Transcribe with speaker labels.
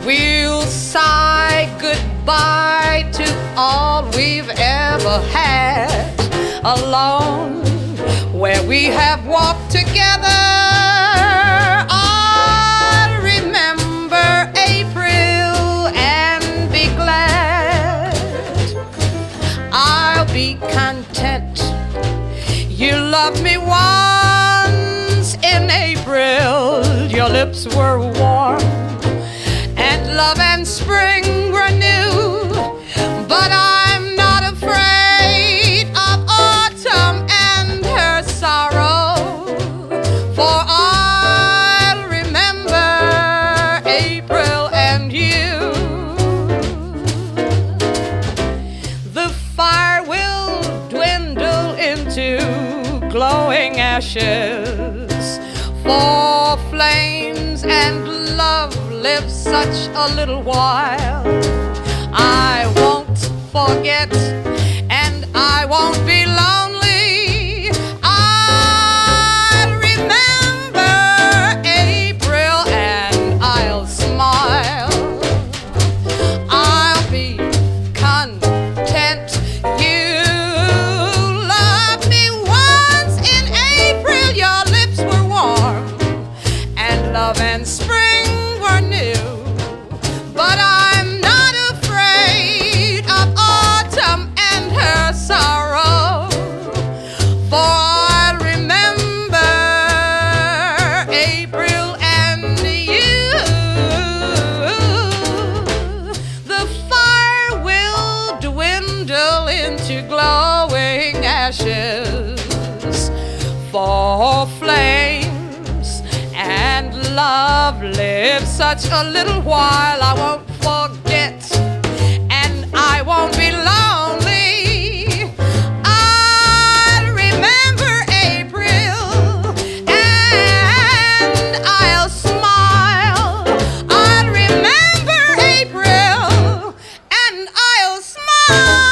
Speaker 1: We'll sigh goodbye to all we've ever had, alone where we have walked together. I'll remember April and be glad. I'll be content. You loved me once in April. Your lips were warm and love and spring were new. But I'm not afraid of autumn and her sorrow, for I'll remember April and you. The fire will dwindle into glowing ashes, for flames and love live such a little while. I won't forget and I won't be lonely. I'll remember April and I'll smile. I'll be content. You loved me once in April. Your lips were warm and love and spring were new. But I'm not afraid of autumn and her sorrow, for I'll remember April and you. The fire will dwindle into glowing ashes, for flames and love live such a little while. I won't forget and I won't be lonely. I'll remember April and I'll smile. I'll remember April and I'll smile.